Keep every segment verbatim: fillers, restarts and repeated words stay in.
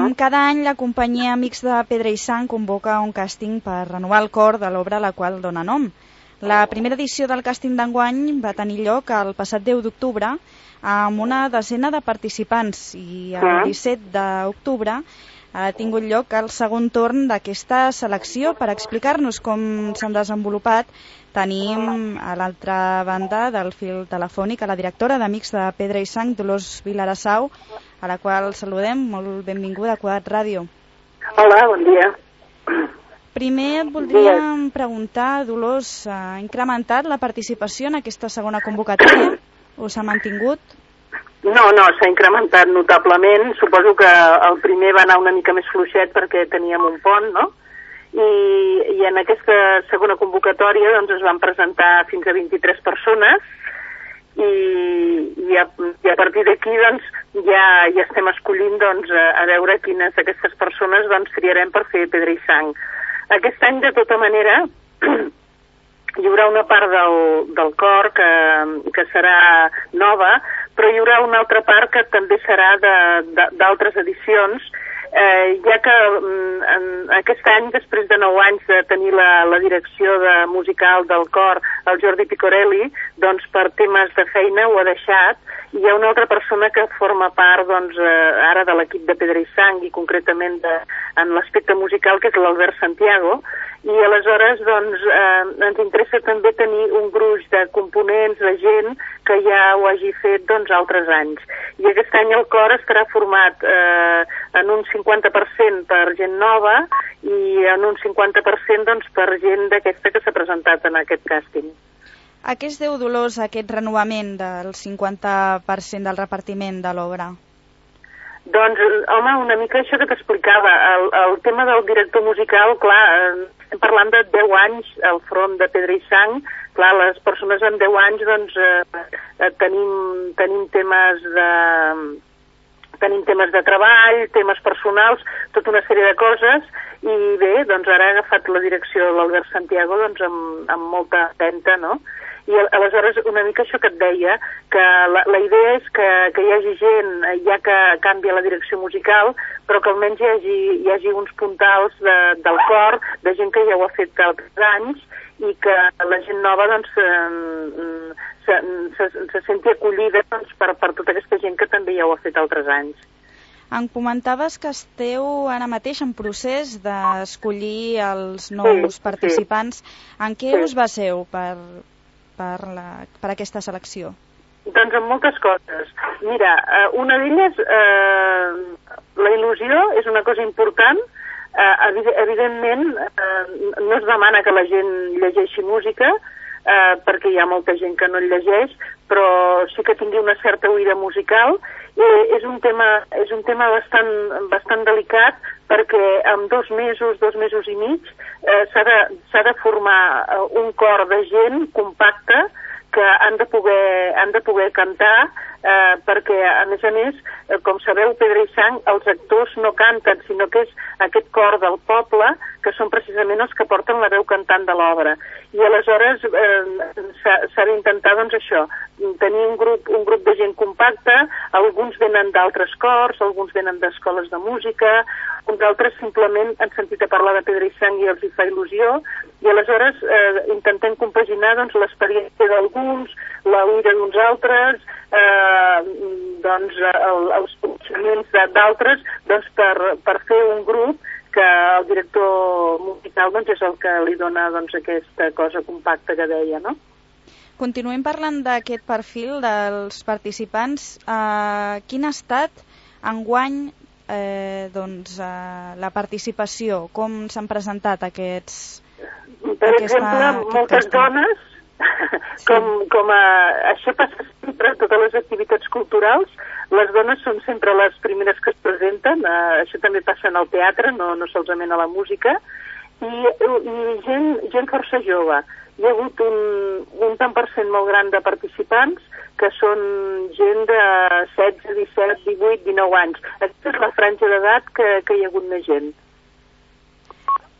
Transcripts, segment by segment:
Com cada any, la companyia Amics de Pedra i Sang convoca un càsting per renovar el cor de l'obra a la qual dona nom. La primera edició del càsting d'enguany va tenir lloc el passat deu d'octubre amb una desena de participants i el disset d'octubre ha tingut lloc el segon torn d'aquesta selecció. Per explicar-nos com s'han desenvolupat, tenim a l'altra banda del fil telefònic a la directora d'Amics de Pedra i Sang, Dolors Vilarassau, a la qual saludem. Molt benvinguda a Cugat Ràdio. Hola, bon dia. Primer et voldríem preguntar, Dolors, ha incrementat la participació en aquesta segona convocatòria o s'ha mantingut? No, no, s'ha incrementat notablement. Suposo que el primer va anar una mica més fluixet perquè teníem un pont, no? I, i en aquesta segona convocatòria doncs, es van presentar fins a vint-i-tres persones i, i, a, i a partir d'aquí doncs, ja, ja estem escollint doncs, a, a veure quines d'aquestes persones doncs, triarem per fer Pedra i Sang. Aquest any, de tota manera, hi haurà una part del, del cor que, que serà nova, però hi haurà una altra part que també serà d'altres edicions, eh, ja que en aquest any, després de nou anys de tenir la, la direcció de musical del cor, el Jordi Picorelli, doncs per temes de feina ho ha deixat, i hi ha una altra persona que forma part doncs, eh, ara de l'equip de Pedra i Sang i concretament de, en l'aspecte musical, que és l'Albert Santiago, i aleshores doncs, eh, ens interessa també tenir un gruix de components, de gent que ja ho hagi fet doncs, altres anys. I aquest any el cor estarà format eh, en un cinquanta per cent per gent nova i en un cinquanta per cent doncs, per gent d'aquesta que s'ha presentat en aquest càsting. A què es deu, Dolors, aquest renovament del cinquanta per cent del repartiment de l'obra? Doncs, home, una mica això que t'explicava. El, el tema del director musical, clar, estem parlant de deu anys al front de Pedra i Sang. Clar, les persones amb deu anys, doncs, eh, tenim, tenim temes de... tenim temes de treball, temes personals, tota una sèrie de coses, i bé, doncs ara ha agafat la direcció de l'Albert Santiago doncs, amb, amb molta empenta, no? I aleshores una mica això que et deia, que la, la idea és que, que hi hagi gent, ja que canvia la direcció musical, però que almenys hi hagi, hi hagi uns puntals de, del cor, de gent que ja ho ha fet altres anys, i que la gent nova doncs, eh, se, se, se senti acollida doncs, per, per tota aquesta gent que també ja ho ha fet altres anys. Em comentaves que esteu ara mateix en procés d'escollir els nous sí, participants. Sí. En què sí. us baseu per, per, la, per aquesta selecció? Doncs en moltes coses. Mira, una d'elles, eh, la il·lusió és una cosa important. Eh, evidentment, eh, no es demana que la gent llegeixi música, eh, perquè hi ha molta gent que no el llegeix, però sí que tingui una certa oïda musical. I és un tema, és un tema bastant, bastant delicat, perquè en dos mesos, dos mesos i mig, eh, s'ha de, s'ha de formar un cor de gent compacte que han de poder, han de poder cantar, eh, perquè, a més a més, eh, com sabeu, Pedra i Sang, els actors no canten, sinó que és aquest cor del poble, que són precisament els que porten la veu cantant de l'obra. I aleshores eh, s'ha d'intentar, doncs, això, tenir un grup, un grup de gent compacta, alguns venen d'altres cors, alguns venen d'escoles de música, uns altres simplement han sentit a parlar de Pedra i Sang i els hi fa il·lusió, i aleshores eh, intentem compaginar doncs, l'experiència d'alguns, l'oïda d'uns altres, eh, doncs, el, els coneixements d'altres, doncs, per, per fer un grup que el director musical doncs, és el que li dona doncs, aquesta cosa compacta que deia, no? Continuem parlant d'aquest perfil dels participants. Eh, quin ha estat enguany eh, doncs, eh, la participació? Com s'han presentat aquests... Per aquesta, exemple, moltes aquest dones, sí. com, com a, això passa sempre a totes les activitats culturals, les dones són sempre les primeres que es presenten, eh, això també passa en el teatre, no, no solament a la música, i, i gent, gent força jove. Hi ha hagut un, un tant per cent molt gran de participants que són gent de setze, disset, divuit, dinou anys. Aquesta és la franja d'edat que, que hi ha hagut més gent.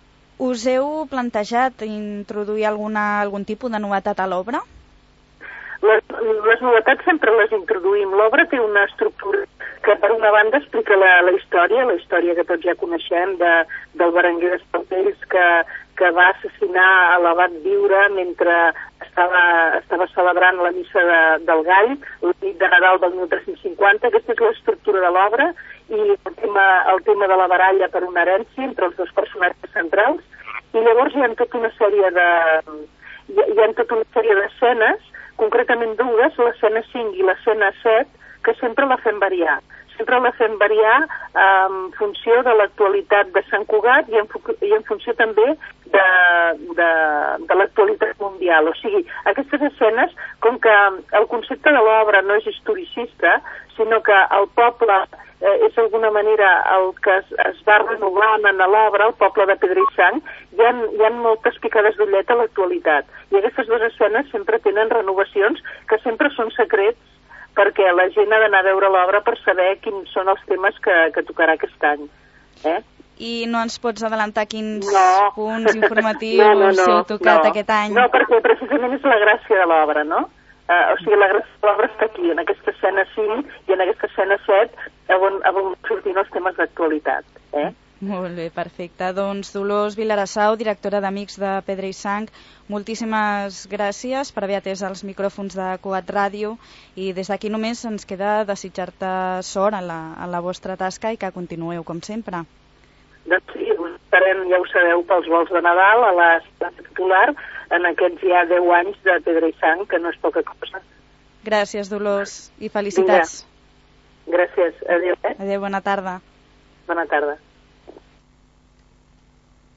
Us heu plantejat introduir alguna, algun tipus de novetat a l'obra? les, les novetats sempre les introduïm. L'obra té una estructura que per una banda explica la, la història, la història que tots ja coneixem de, del Berenguer d'Espaltells que, que va assassinar a l'abat Viure mentre estava, estava celebrant la missa de, del Gall, la nit de Nadal del mil tres-cents cinquanta. Aquesta és l'estructura de l'obra, i el tema, el tema de la baralla per una herència entre els dos personatges centrals, i llavors hi ha tota una sèrie de hi ha, hi ha tota una sèrie d'escenes, concretament dues, l'escena cinc i l'escena set, que sempre la fem variar. Sempre la fem variar en funció de l'actualitat de Sant Cugat i en, i en funció també de, de, de l'actualitat mundial. O sigui, aquestes escenes, com que el concepte de l'obra no és historicista, sinó que el poble eh, és d'alguna manera el que es, es va renovant en l'obra, el poble de Pedra i Sang, hi ha, hi ha moltes picades d'ullet a l'actualitat. I aquestes dues escenes sempre tenen renovacions que sempre són secrets, perquè la gent ha d'anar a veure l'obra per saber quins són els temes que, que tocarà aquest any. Eh? I no ens pots adelantar quins no. punts informatius no, no, no, heu tocat no. aquest any? No, perquè precisament és la gràcia de l'obra, no? Uh, o sigui, la gràcia de l'obra està aquí, en aquesta escena cinc i en aquesta escena set, on, on sortint els temes d'actualitat. Eh? Molt bé, perfecte. Doncs Dolors Vilarassau, directora d'Amics de Pedra i Sang, moltíssimes gràcies per haver atès els micròfons de Cugat Ràdio, i des d'aquí només ens queda desitjar-te sort en la, en la vostra tasca i que continueu com sempre. Doncs sí, us esperem, ja ho sabeu, pels vols de Nadal a la plaça Popular en aquests ja deu anys de Pedra i Sang, que no és poca cosa. Gràcies, Dolors, i felicitats. Vinga. Gràcies, adéu. Eh? Adéu, bona tarda. Bona tarda.